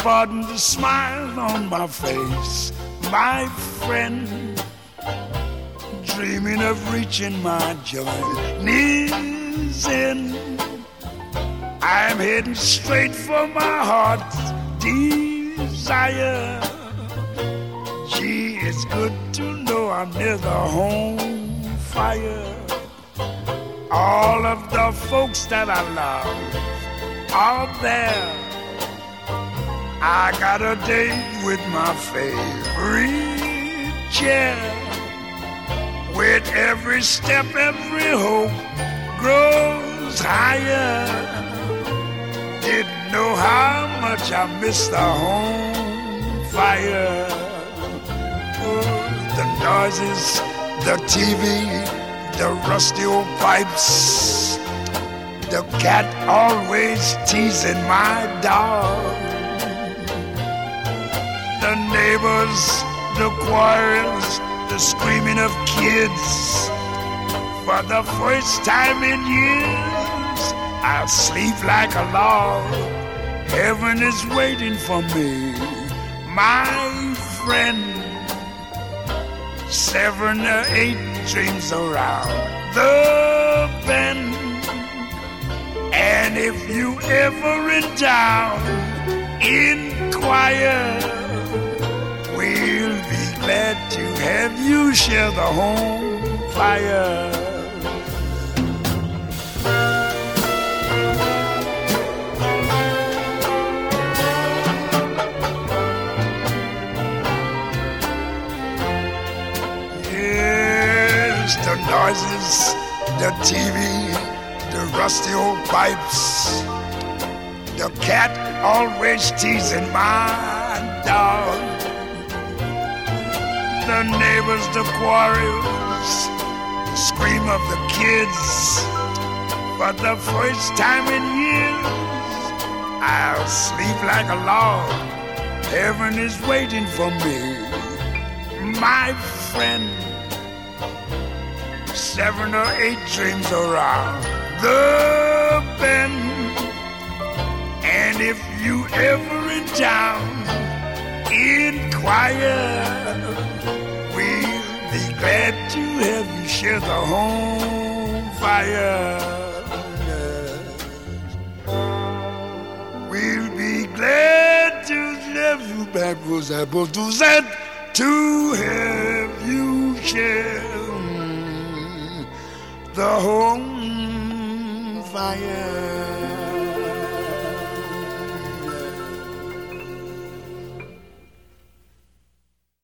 pardon the smile on my face, my friend, dreaming of reaching my journey's end. I'm heading straight for my heart's desire. Gee, it's good to know I'm near the home fire. All of the folks that I love are there. I got a date with my favorite chair. With every step, every hope grows higher. Didn't know how much I missed the home fire. Oh, the noises, the TV, the rusty old pipes, the cat always teasing my dog, the neighbors, the quarrels, the screaming of kids. For the first time in years, I'll sleep like a log. Heaven is waiting for me, my friend. 7 or 8 dreams around the bend. And if you ever in town, inquire. We'll be glad to have you share the home fire. Yes, the noises, the TV, the rusty old pipes, the cat always teasing my dog, the neighbors, the quarrels, the scream of the kids. For the first time in years, I'll sleep like a log. Heaven is waiting for me, my friend. 7 or 8 dreams around the bend. And if you ever in town, inquire. We'll be glad to have you share the home fire. We'll be glad to have you back, Rosapo, to have you share the home fire.